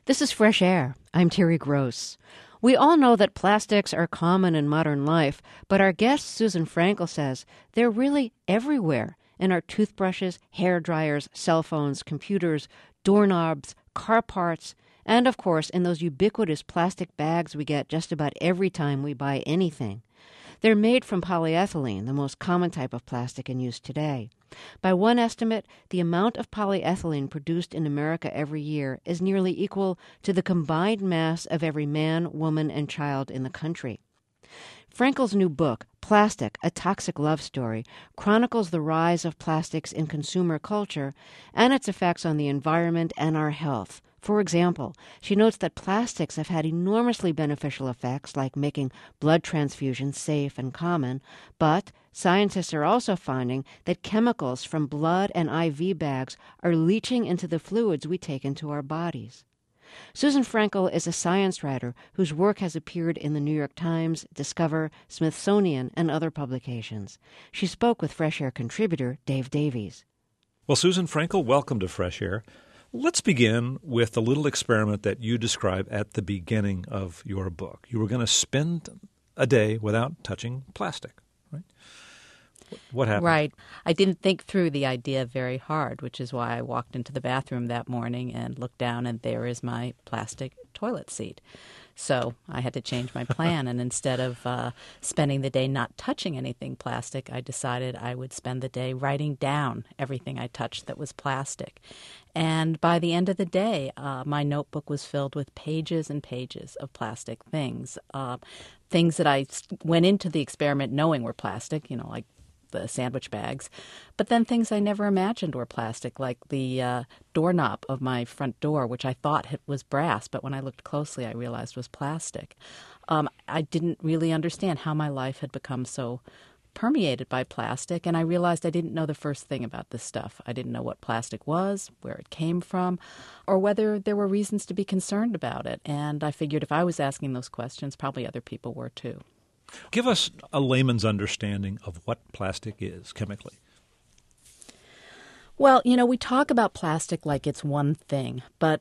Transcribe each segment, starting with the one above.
This is Fresh Air. I'm Terry Gross. We all know that plastics are common in modern life, but our guest Susan Frankel says they're really everywhere in our toothbrushes, hair dryers, cell phones, computers, doorknobs, car parts, and of course in those ubiquitous plastic bags we get just about every time we buy anything. They're made from polyethylene, the most common type of plastic in use today. By one estimate, the amount of polyethylene produced in America every year is nearly equal to the combined mass of every man, woman, and child in the country. Frankel's new book, Plastic, A Toxic Love Story, chronicles the rise of plastics in consumer culture and its effects on the environment and our health. For example, she notes that plastics have had enormously beneficial effects like making blood transfusions safe and common, but scientists are also finding that chemicals from blood and IV bags are leaching into the fluids we take into our bodies. Susan Frankel is a science writer whose work has appeared in the New York Times, Discover, Smithsonian, and other publications. She spoke with Fresh Air contributor Dave Davies. Well, Susan Frankel, welcome to Fresh Air. Let's begin with a little experiment that you describe at the beginning of your book. You were going to spend a day without touching plastic, right? What happened? Right. I didn't think through the idea very hard, which is why I walked into the bathroom that morning and looked down, and there is my plastic toilet seat. So I had to change my plan, and instead of spending the day not touching anything plastic, I decided I would spend the day writing down everything I touched that was plastic. And by the end of the day, my notebook was filled with pages and pages of plastic things, things that I went into the experiment knowing were plastic, like the sandwich bags, but then things I never imagined were plastic, like the doorknob of my front door, which I thought was brass, but when I looked closely, I realized was plastic. I didn't really understand how my life had become so permeated by plastic, and I realized I didn't know the first thing about this stuff. I didn't know what plastic was, where it came from, or whether there were reasons to be concerned about it. And I figured if I was asking those questions, probably other people were too. Give us a layman's understanding of what plastic is chemically. Well, we talk about plastic like it's one thing, but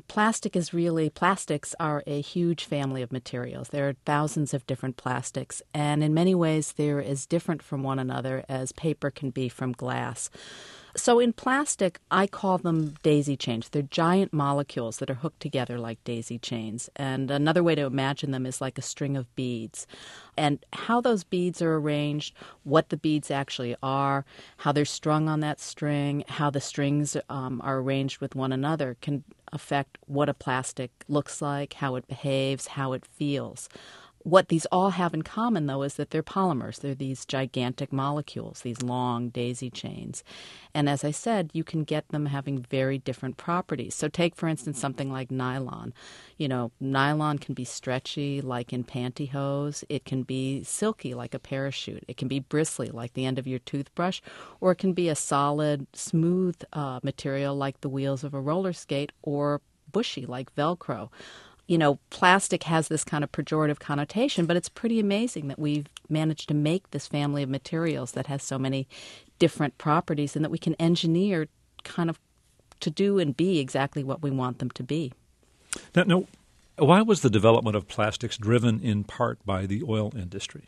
plastics are a huge family of materials. There are thousands of different plastics, and in many ways they're as different from one another as paper can be from glass. So in plastic, I call them daisy chains. They're giant molecules that are hooked together like daisy chains. And another way to imagine them is like a string of beads. And how those beads are arranged, what the beads actually are, how they're strung on that string, how the strings are arranged with one another can affect what a plastic looks like, how it behaves, how it feels. What these all have in common, though, is that they're polymers. They're these gigantic molecules, these long daisy chains. And as I said, you can get them having very different properties. So take, for instance, something like nylon. Nylon can be stretchy, like in pantyhose. It can be silky, like a parachute. It can be bristly, like the end of your toothbrush. Or it can be a solid, smooth material, like the wheels of a roller skate, or bushy, like Velcro. Plastic has this kind of pejorative connotation, but it's pretty amazing that we've managed to make this family of materials that has so many different properties and that we can engineer kind of to do and be exactly what we want them to be. Now, why was the development of plastics driven in part by the oil industry?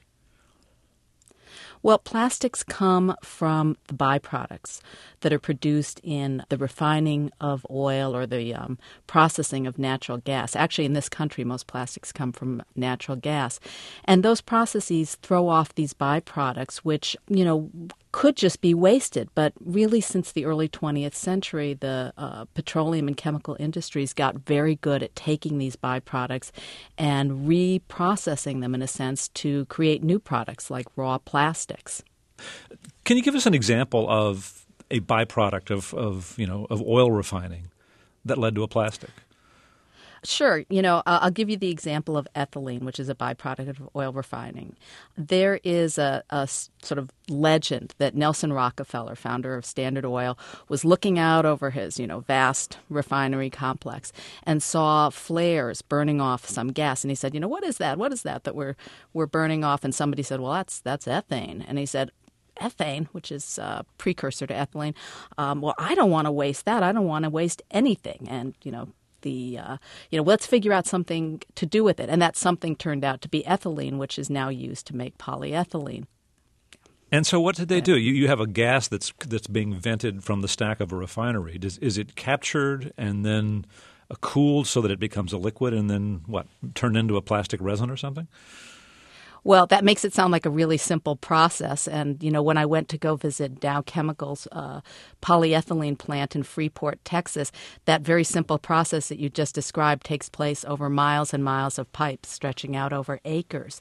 Well, plastics come from the byproducts that are produced in the refining of oil or the processing of natural gas. Actually, in this country, most plastics come from natural gas. And those processes throw off these byproducts, which, could just be wasted. But really, since the early 20th century, the petroleum and chemical industries got very good at taking these byproducts and reprocessing them, in a sense, to create new products like raw plastics. Can you give us an example of a byproduct of oil refining that led to a plastic? Sure. I'll give you the example of ethylene, which is a byproduct of oil refining. There is a sort of legend that Nelson Rockefeller, founder of Standard Oil, was looking out over his, vast refinery complex and saw flares burning off some gas. And he said, what is that? What is that we're burning off? And somebody said, well, that's ethane. And he said, ethane, which is a precursor to ethylene. Well, I don't want to waste that. I don't want to waste anything. And, let's figure out something to do with it. And that something turned out to be ethylene, which is now used to make polyethylene. And so what did they do? You have a gas that's being vented from the stack of a refinery. Is it captured and then cooled so that it becomes a liquid and then turned into a plastic resin or something? Well, that makes it sound like a really simple process. And, when I went to go visit Dow Chemicals' polyethylene plant in Freeport, Texas, that very simple process that you just described takes place over miles and miles of pipes stretching out over acres.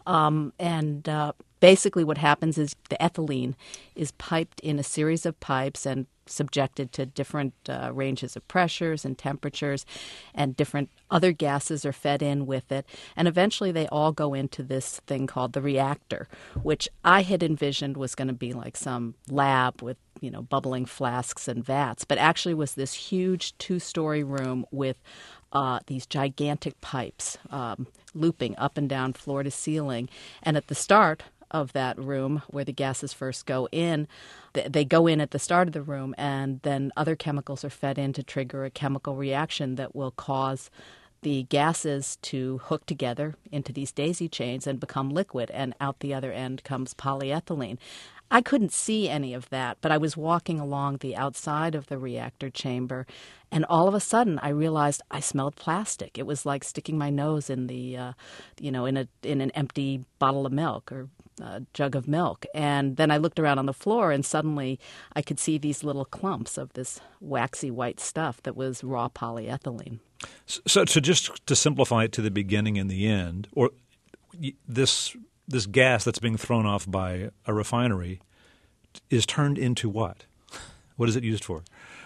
Basically what happens is the ethylene is piped in a series of pipes and subjected to different ranges of pressures and temperatures, and different other gases are fed in with it. And eventually they all go into this thing called the reactor, which I had envisioned was going to be like some lab with bubbling flasks and vats, but actually was this huge 2-story room with these gigantic pipes looping up and down floor to ceiling. And at the start of that room where the gases first go in, they go in at the start of the room, and then other chemicals are fed in to trigger a chemical reaction that will cause the gases to hook together into these daisy chains and become liquid, and out the other end comes polyethylene. I couldn't see any of that, but I was walking along the outside of the reactor chamber, and all of a sudden I realized I smelled plastic. It was like sticking my nose in in an empty bottle of milk or a jug of milk. And then I looked around on the floor, and suddenly I could see these little clumps of this waxy white stuff that was raw polyethylene. So just to simplify it to the beginning and the end, or this gas that's being thrown off by a refinery is turned into what? What is it used for?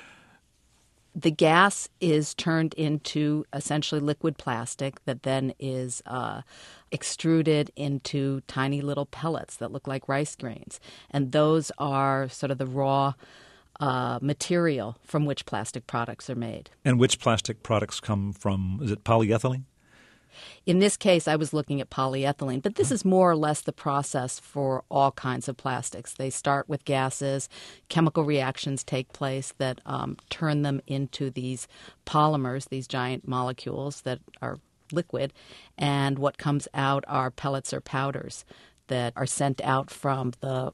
The gas is turned into essentially liquid plastic that then is extruded into tiny little pellets that look like rice grains. And those are sort of the raw material from which plastic products are made. And which plastic products come from, is it polyethylene? In this case, I was looking at polyethylene, but this is more or less the process for all kinds of plastics. They start with gases, chemical reactions take place that turn them into these polymers, these giant molecules that are liquid, and what comes out are pellets or powders that are sent out from the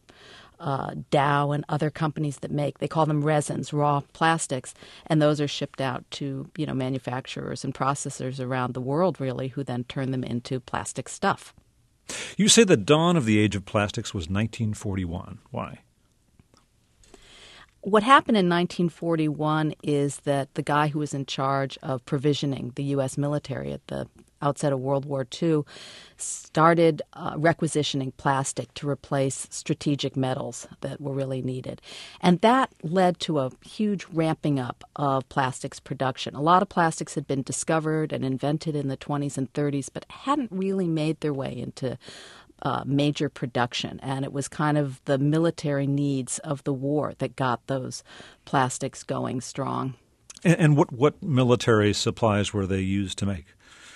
Dow and other companies that they call them resins, raw plastics, and those are shipped out to, manufacturers and processors around the world, really, who then turn them into plastic stuff. You say the dawn of the age of plastics was 1941. Why? What happened in 1941 is that the guy who was in charge of provisioning the U.S. military at the outset of World War II started requisitioning plastic to replace strategic metals that were really needed. And that led to a huge ramping up of plastics production. A lot of plastics had been discovered and invented in the 20s and 30s, but hadn't really made their way into major production. And it was kind of the military needs of the war that got those plastics going strong. And what military supplies were they used to make?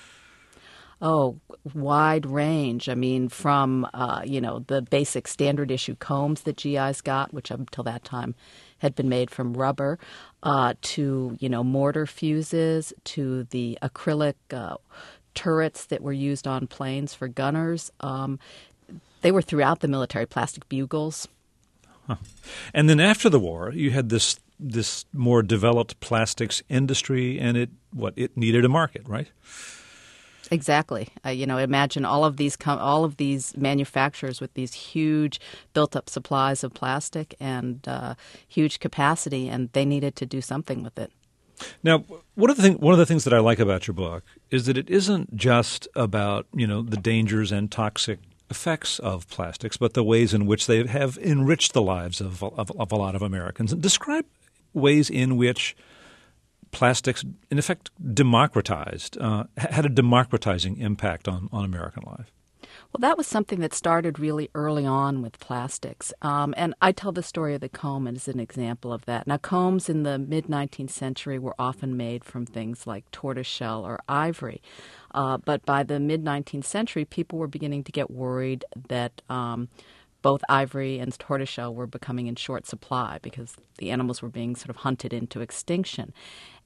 Oh, wide range. I mean, from, the basic standard issue combs that GIs got, which up until that time had been made from rubber, to, mortar fuses, to the acrylic turrets that were used on planes for gunners. They were throughout the military, plastic bugles. Huh. And then after the war, you had this more developed plastics industry, and it needed a market, right? Exactly. Imagine all of these manufacturers with these huge built-up supplies of plastic and huge capacity, and they needed to do something with it. Now, one of the things that I like about your book is that it isn't just about the dangers and toxic effects of plastics, but the ways in which they have enriched the lives of a lot of Americans. And describe ways in which plastics, in effect, democratized, had a democratizing impact on American life. Well, that was something that started really early on with plastics. And I tell the story of the comb as an example of that. Now, combs in the mid-19th century were often made from things like tortoiseshell or ivory. But by the mid-19th century, people were beginning to get worried that both ivory and tortoiseshell were becoming in short supply because the animals were being sort of hunted into extinction.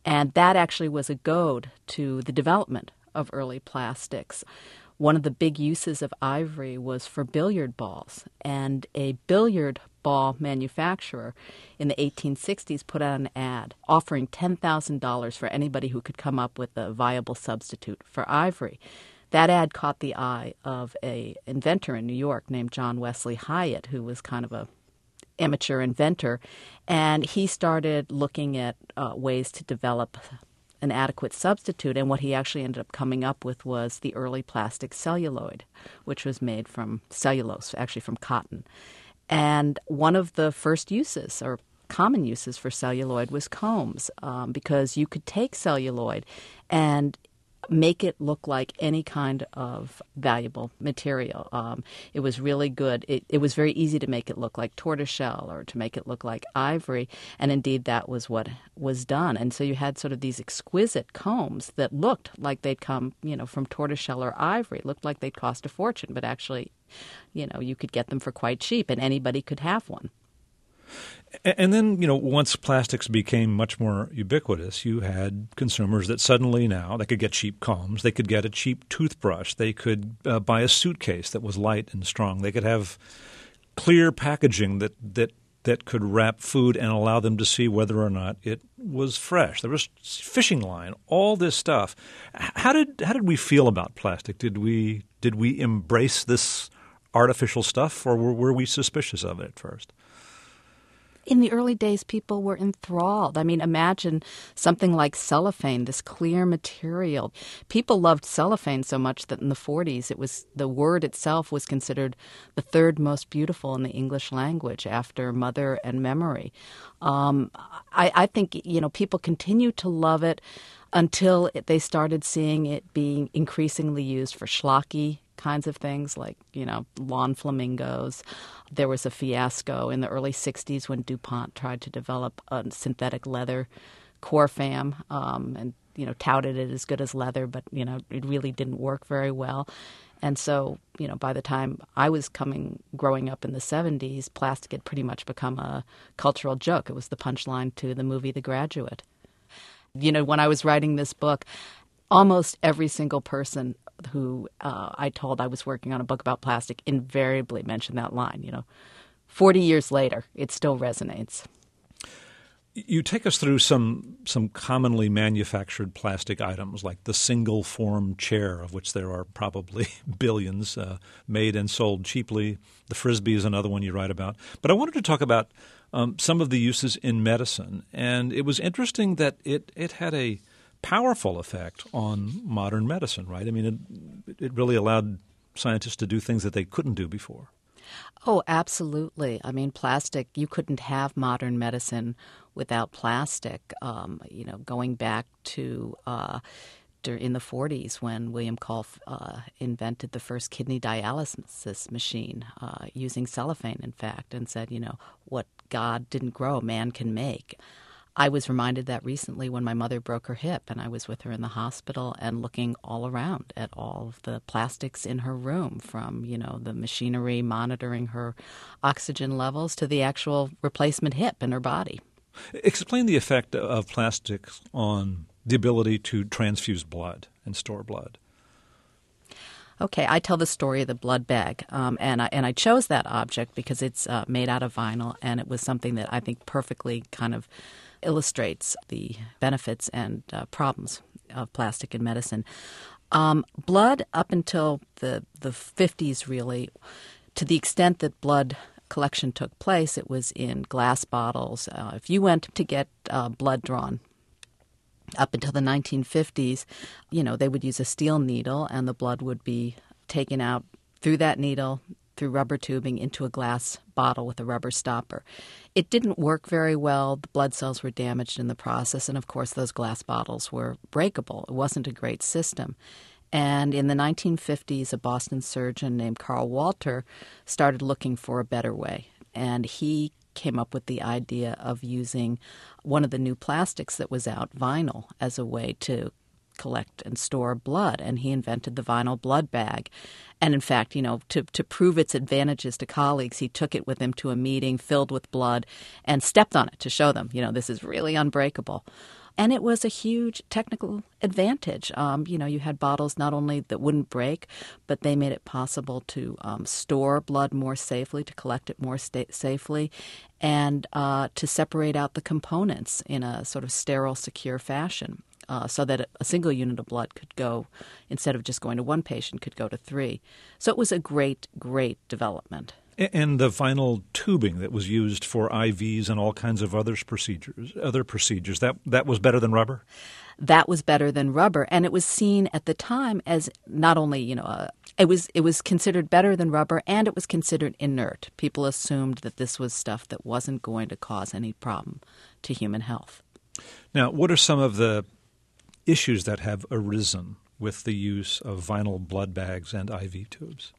And that actually was a goad to the development of early plastics. One of the big uses of ivory was for billiard balls, and a billiard ball manufacturer in the 1860s put out an ad offering $10,000 for anybody who could come up with a viable substitute for ivory. That ad caught the eye of an inventor in New York named John Wesley Hyatt, who was kind of a amateur inventor, and he started looking at ways to develop an adequate substitute, and what he actually ended up coming up with was the early plastic celluloid, which was made from cellulose, actually from cotton. And one of the first uses, or common uses for celluloid, was combs, because you could take celluloid and make it look like any kind of valuable material. It was really good. It was very easy to make it look like tortoiseshell or to make it look like ivory, and indeed that was what was done. And so you had sort of these exquisite combs that looked like they'd come, from tortoiseshell or ivory. It looked like they'd cost a fortune, but actually, you could get them for quite cheap, and anybody could have one. And then, once plastics became much more ubiquitous, you had consumers that suddenly now they could get cheap combs, they could get a cheap toothbrush, they could buy a suitcase that was light and strong, they could have clear packaging that could wrap food and allow them to see whether or not it was fresh. There was fishing line, all this stuff. How did we feel about plastic? Did we embrace this artificial stuff, or were we suspicious of it at first? In the early days, people were enthralled. I mean, imagine something like cellophane, this clear material. People loved cellophane so much that in the 40s, the word itself was considered the third most beautiful in the English language after mother and memory. I think, people continued to love it until they started seeing it being increasingly used for schlocky kinds of things like, lawn flamingos. There was a fiasco in the early 60s when DuPont tried to develop a synthetic leather Corfam and, touted it as good as leather, but, it really didn't work very well. And so, by the time I was growing up in the 70s, plastic had pretty much become a cultural joke. It was the punchline to the movie The Graduate. When I was writing this book, almost every single person who I told I was working on a book about plastic invariably mentioned that line. 40 years later, it still resonates. You take us through some commonly manufactured plastic items like the single-form chair, of which there are probably billions made and sold cheaply. The Frisbee is another one you write about. But I wanted to talk about some of the uses in medicine. And it was interesting that it had a powerful effect on modern medicine, right? I mean, it really allowed scientists to do things that they couldn't do before. Oh, absolutely. I mean, plastic, you couldn't have modern medicine without plastic. Going back to in the 40s when William Kolff invented the first kidney dialysis machine using cellophane, in fact, and said, what God didn't grow, man can make. I was reminded that recently when my mother broke her hip and I was with her in the hospital and looking all around at all of the plastics in her room, from, the machinery monitoring her oxygen levels to the actual replacement hip in her body. Explain the effect of plastics on the ability to transfuse blood and store blood. Okay, I tell the story of the blood bag, and I chose that object because it's made out of vinyl, and it was something that I think perfectly kind of illustrates the benefits and problems of plastic in medicine. Blood, up until the 50s, really, to the extent that blood collection took place, it was in glass bottles. If you went to get blood drawn, up until the 1950s, they would use a steel needle and the blood would be taken out through that needle, through rubber tubing, into a glass bottle with a rubber stopper. It didn't work very well. The blood cells were damaged in the process, and of course those glass bottles were breakable. It wasn't a great system. And in the 1950s, a Boston surgeon named Carl Walter started looking for a better way, and he came up with the idea of using one of the new plastics that was out, vinyl, as a way to collect and store blood. And he invented the vinyl blood bag. And in fact, to prove its advantages to colleagues, he took it with him to a meeting filled with blood and stepped on it to show them, this is really unbreakable. And it was a huge technical advantage. You had bottles not only that wouldn't break, but they made it possible to store blood more safely, to collect it more safely, and to separate out the components in a sort of sterile, secure fashion. So that a single unit of blood could go, instead of just going to one patient, could go to 3. So it was a great, great development. And the vinyl tubing that was used for IVs and all kinds of other procedures, that was better than rubber? That was better than rubber, and it was seen at the time as not only, it was considered better than rubber, and it was considered inert. People assumed that this was stuff that wasn't going to cause any problem to human health. Now, what are some of the issues that have arisen with the use of vinyl blood bags and IV tubes?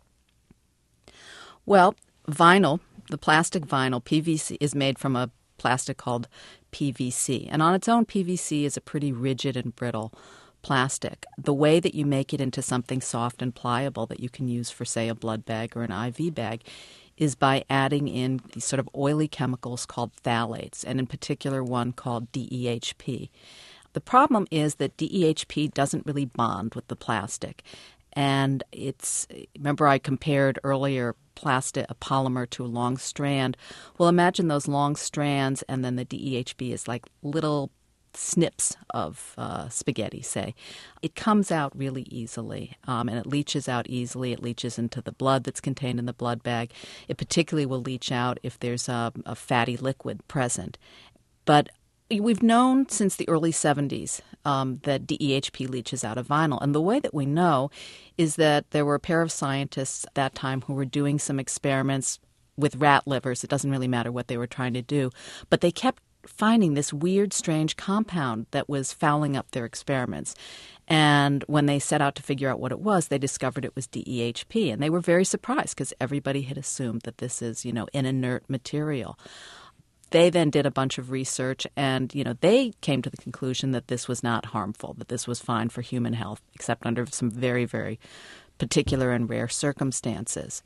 Well, vinyl, the plastic vinyl, PVC, is made from a plastic called PVC. And on its own, PVC is a pretty rigid and brittle plastic. The way that you make it into something soft and pliable that you can use for, say, a blood bag or an IV bag is by adding in these sort of oily chemicals called phthalates, and in particular one called DEHP. The problem is that DEHP doesn't really bond with the plastic. And remember I compared earlier a polymer to a long strand. Well, imagine those long strands, and then the DEHP is like little snips of spaghetti, say. It comes out really easily, and it leaches out easily. It leaches into the blood that's contained in the blood bag. It particularly will leach out if there's a fatty liquid present. But we've known since the early 70s that DEHP leaches out of vinyl. And the way that we know is that there were a pair of scientists at that time who were doing some experiments with rat livers. It doesn't really matter what they were trying to do. But they kept finding this weird, strange compound that was fouling up their experiments. And when they set out to figure out what it was, they discovered it was DEHP. And they were very surprised because everybody had assumed that this is, an inert material. They then did a bunch of research, and they came to the conclusion that this was not harmful, that this was fine for human health, except under some very, very particular and rare circumstances.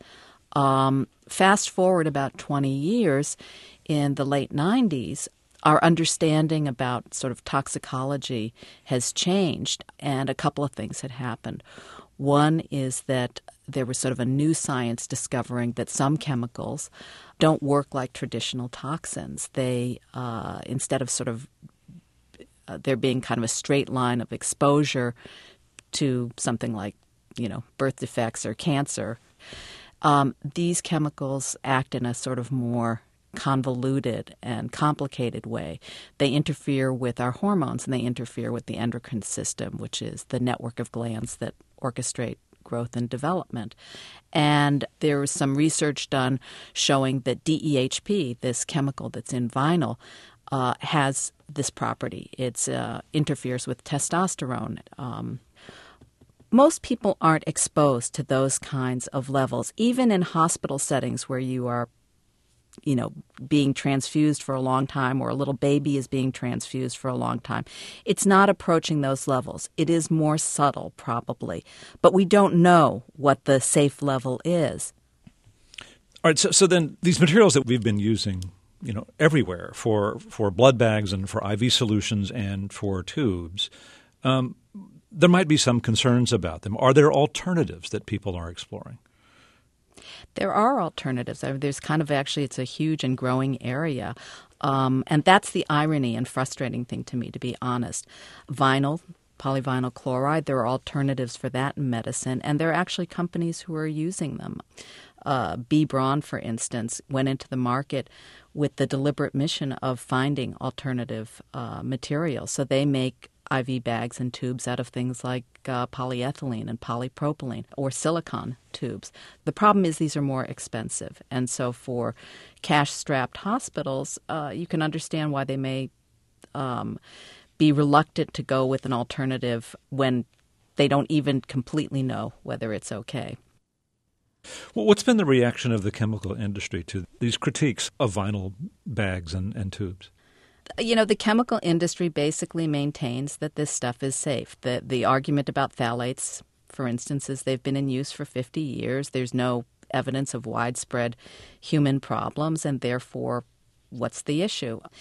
Fast forward about 20 years, in the late 90s, our understanding about sort of toxicology has changed, and a couple of things had happened. One is that there was sort of a new science discovering that some chemicals don't work like traditional toxins. They, instead of sort of there being kind of a straight line of exposure to something like, birth defects or cancer, these chemicals act in a sort of more convoluted and complicated way. They interfere with our hormones, and they interfere with the endocrine system, which is the network of glands that orchestrate growth and development. And there was some research done showing that DEHP, this chemical that's in vinyl, has this property. It interferes with testosterone. Most people aren't exposed to those kinds of levels, even in hospital settings where you are being transfused for a long time, or a little baby is being transfused for a long time. It's not approaching those levels. It is more subtle, probably. But we don't know what the safe level is. All right, so then these materials that we've been using, everywhere for blood bags and for IV solutions and for tubes, there might be some concerns about them. Are there alternatives that people are exploring? There are alternatives. There's it's a huge and growing area. And that's the irony and frustrating thing to me, to be honest. Vinyl, polyvinyl chloride, there are alternatives for that in medicine, and there are actually companies who are using them. B. Braun, for instance, went into the market with the deliberate mission of finding alternative materials. So they make IV bags and tubes out of things like polyethylene and polypropylene, or silicone tubes. The problem is these are more expensive. And so for cash-strapped hospitals, you can understand why they may be reluctant to go with an alternative when they don't even completely know whether it's okay. Well, what's been the reaction of the chemical industry to these critiques of vinyl bags and tubes? The chemical industry basically maintains that this stuff is safe. The argument about phthalates, for instance, is they've been in use for 50 years. There's no evidence of widespread human problems, and therefore, what's the issue?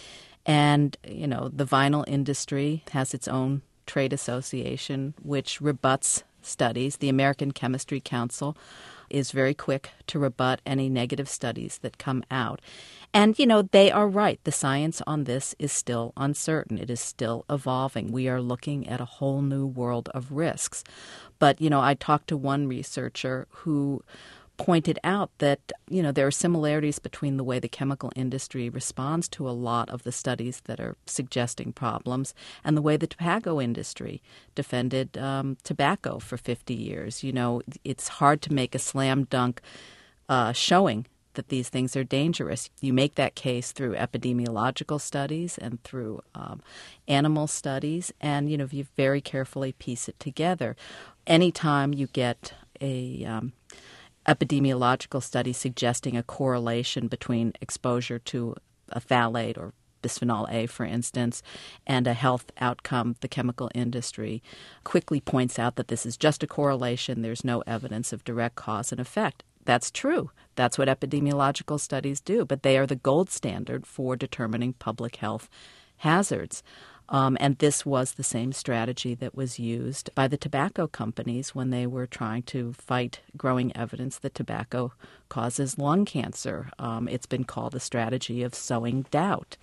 And, the vinyl industry has its own trade association, which rebuts studies. The American Chemistry Council is very quick to rebut any negative studies that come out. And, they are right. The science on this is still uncertain. It is still evolving. We are looking at a whole new world of risks. But, I talked to one researcher who pointed out that, there are similarities between the way the chemical industry responds to a lot of the studies that are suggesting problems and the way the tobacco industry defended tobacco for 50 years. It's hard to make a slam dunk showing that these things are dangerous. You make that case through epidemiological studies and through animal studies, and, you very carefully piece it together. Anytime you get a epidemiological study suggesting a correlation between exposure to a phthalate or bisphenol A, for instance, and a health outcome, the chemical industry quickly points out that this is just a correlation. There's no evidence of direct cause and effect. That's true. That's what epidemiological studies do, but they are the gold standard for determining public health hazards. And this was the same strategy that was used by the tobacco companies when they were trying to fight growing evidence that tobacco causes lung cancer. It's been called the strategy of sowing doubt.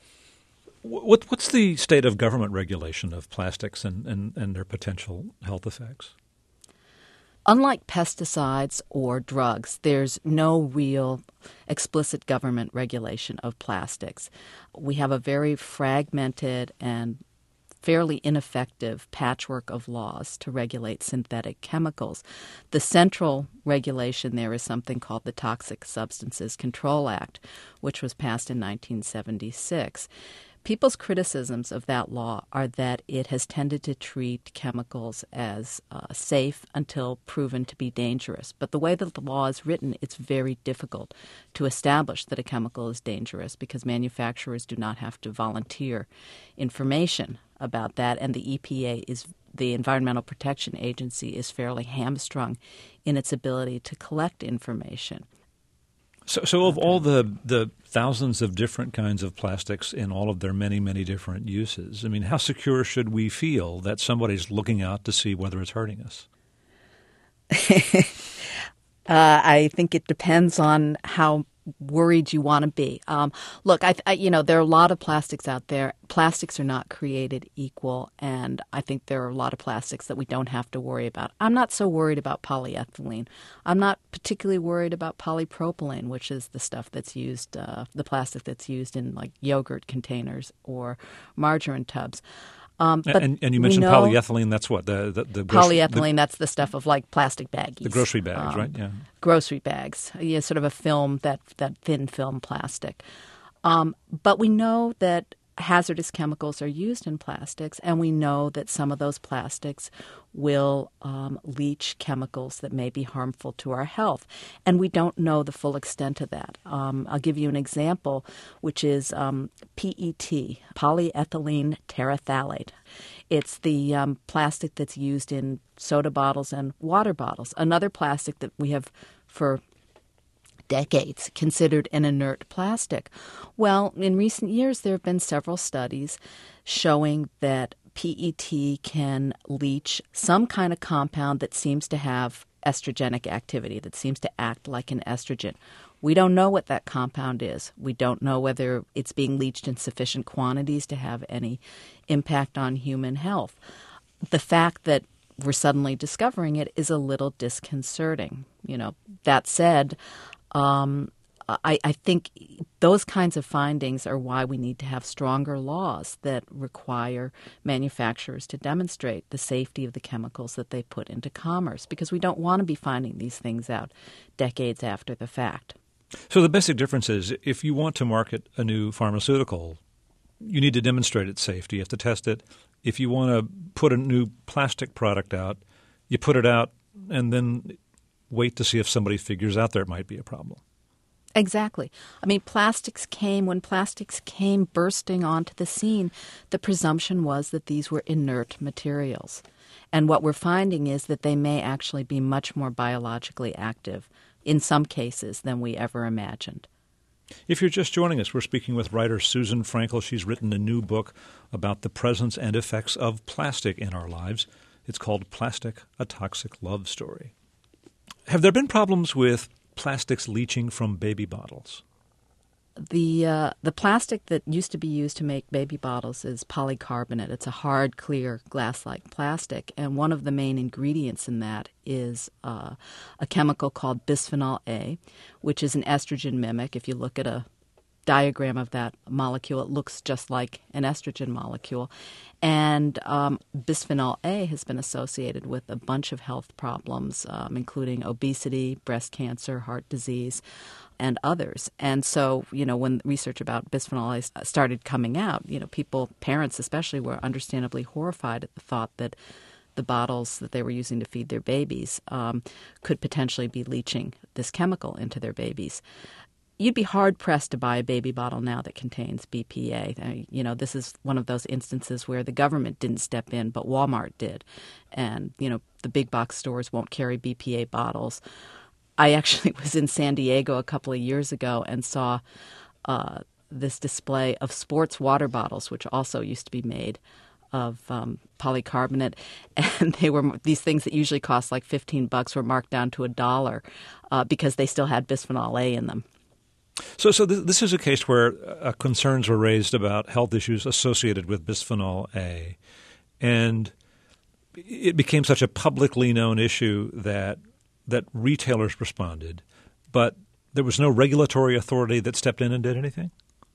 What's the state of government regulation of plastics and their potential health effects? Unlike pesticides or drugs, there's no real explicit government regulation of plastics. We have a very fragmented and fairly ineffective patchwork of laws to regulate synthetic chemicals. The central regulation there is something called the Toxic Substances Control Act, which was passed in 1976. People's criticisms of that law are that it has tended to treat chemicals as safe until proven to be dangerous. But the way that the law is written, it's very difficult to establish that a chemical is dangerous because manufacturers do not have to volunteer information about that, and the EPA the Environmental Protection Agency is fairly hamstrung in its ability to collect information. So of all the thousands of different kinds of plastics in all of their many, many different uses, how secure should we feel that somebody's looking out to see whether it's hurting us? I think it depends on how worried you want to be. Look, there are a lot of plastics out there. Plastics are not created equal, and I think there are a lot of plastics that we don't have to worry about. I'm not so worried about polyethylene. I'm not particularly worried about polypropylene, which is the stuff that's used, the plastic that's used in like yogurt containers or margarine tubs. But and you mentioned polyethylene. That's what the polyethylene. That's the stuff of like plastic baggies. The grocery bags, right? Yeah. Grocery bags. Yeah, sort of a film, that thin film plastic. But we know that hazardous chemicals are used in plastics, and we know that some of those plastics will leach chemicals that may be harmful to our health. And we don't know the full extent of that. I'll give you an example, which is PET, polyethylene terephthalate. It's the plastic that's used in soda bottles and water bottles. Another plastic that we have for decades considered an inert plastic. Well, in recent years, there have been several studies showing that PET can leach some kind of compound that seems to have estrogenic activity, that seems to act like an estrogen. We don't know what that compound is. We don't know whether it's being leached in sufficient quantities to have any impact on human health. The fact that we're suddenly discovering it is a little disconcerting. That said, I think those kinds of findings are why we need to have stronger laws that require manufacturers to demonstrate the safety of the chemicals that they put into commerce, because we don't want to be finding these things out decades after the fact. So the basic difference is if you want to market a new pharmaceutical, you need to demonstrate its safety. You have to test it. If you want to put a new plastic product out, you put it out and then wait to see if somebody figures out there might be a problem. Exactly. When plastics came bursting onto the scene, the presumption was that these were inert materials. And what we're finding is that they may actually be much more biologically active in some cases than we ever imagined. If you're just joining us, we're speaking with writer Susan Frankel. She's written a new book about the presence and effects of plastic in our lives. It's called Plastic, A Toxic Love Story. Have there been problems with plastics leaching from baby bottles? The plastic that used to be used to make baby bottles is polycarbonate. It's a hard, clear, glass-like plastic, and one of the main ingredients in that is a chemical called bisphenol A, which is an estrogen mimic. If you look at a diagram of that molecule, it looks just like an estrogen molecule. And bisphenol A has been associated with a bunch of health problems, including obesity, breast cancer, heart disease, and others. And so, when research about bisphenol A started coming out, parents especially, were understandably horrified at the thought that the bottles that they were using to feed their babies could potentially be leaching this chemical into their babies. You'd be hard-pressed to buy a baby bottle now that contains BPA. This is one of those instances where the government didn't step in, but Walmart did. And, the big box stores won't carry BPA bottles. I actually was in San Diego a couple of years ago and saw this display of sports water bottles, which also used to be made of polycarbonate, and these things that usually cost like $15 were marked down to $1 because they still had bisphenol A in them. So this is a case where concerns were raised about health issues associated with bisphenol A, and it became such a publicly known issue that retailers responded, but there was no regulatory authority that stepped in and did anything?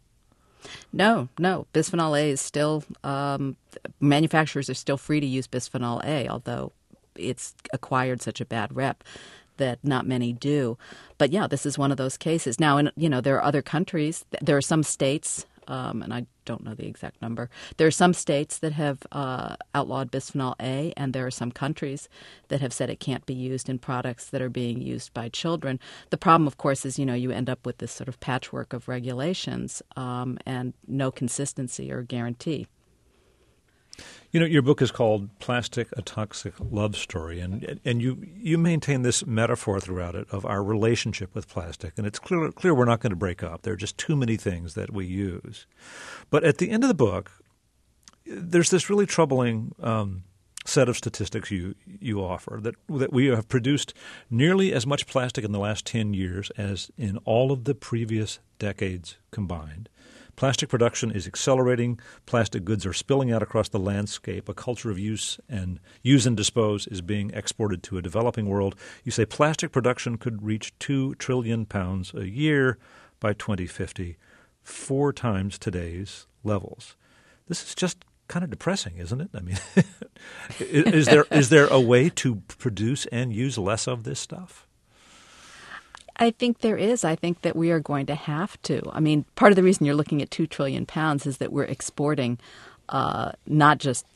No. Bisphenol A is still manufacturers are still free to use bisphenol A, although it's acquired such a bad rep that not many do. But yeah, this is one of those cases. Now, there are other countries. There are some states, and I don't know the exact number. There are some states that have outlawed bisphenol A, and there are some countries that have said it can't be used in products that are being used by children. The problem, of course, is, you end up with this sort of patchwork of regulations and no consistency or guarantee. Your book is called Plastic, A Toxic Love Story, and you maintain this metaphor throughout it of our relationship with plastic. And it's clear we're not going to break up. There are just too many things that we use. But at the end of the book, there's this really troubling set of statistics you offer, that we have produced nearly as much plastic in the last 10 years as in all of the previous decades combined. Plastic production is accelerating. Plastic goods are spilling out across the landscape. A culture of use and dispose is being exported to a developing world. You say plastic production could reach 2 trillion pounds a year by 2050, 4 times today's levels. This is just kind of depressing, isn't it? I mean, is there a way to produce and use less of this stuff? I think there is. I think that we are going to have to. I mean, part of the reason you're looking at 2 trillion pounds is that we're exporting not just,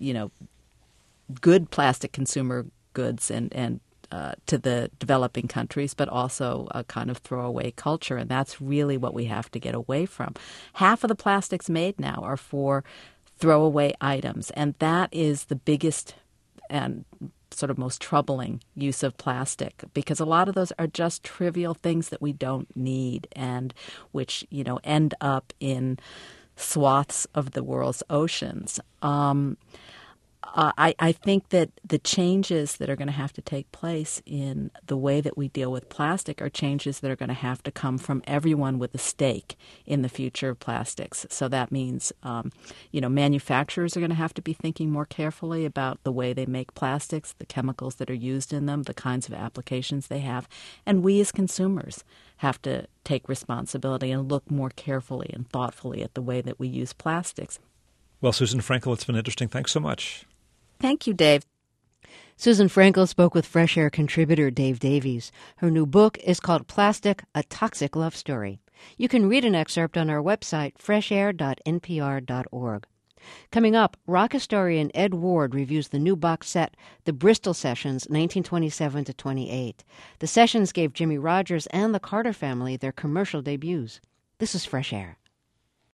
good plastic consumer goods and to the developing countries, but also a kind of throwaway culture. And that's really what we have to get away from. Half of the plastics made now are for throwaway items. And that is the biggest and sort of most troubling use of plastic, because a lot of those are just trivial things that we don't need and which, end up in swaths of the world's oceans. I think that the changes that are going to have to take place in the way that we deal with plastic are changes that are going to have to come from everyone with a stake in the future of plastics. So that means, manufacturers are going to have to be thinking more carefully about the way they make plastics, the chemicals that are used in them, the kinds of applications they have. And we as consumers have to take responsibility and look more carefully and thoughtfully at the way that we use plastics. Well, Susan Frankel, it's been interesting. Thanks so much. Thank you, Dave. Susan Frankel spoke with Fresh Air contributor Dave Davies. Her new book is called Plastic, A Toxic Love Story. You can read an excerpt on our website, freshair.npr.org. Coming up, rock historian Ed Ward reviews the new box set, The Bristol Sessions, 1927 to 28. The sessions gave Jimmie Rodgers and the Carter family their commercial debuts. This is Fresh Air.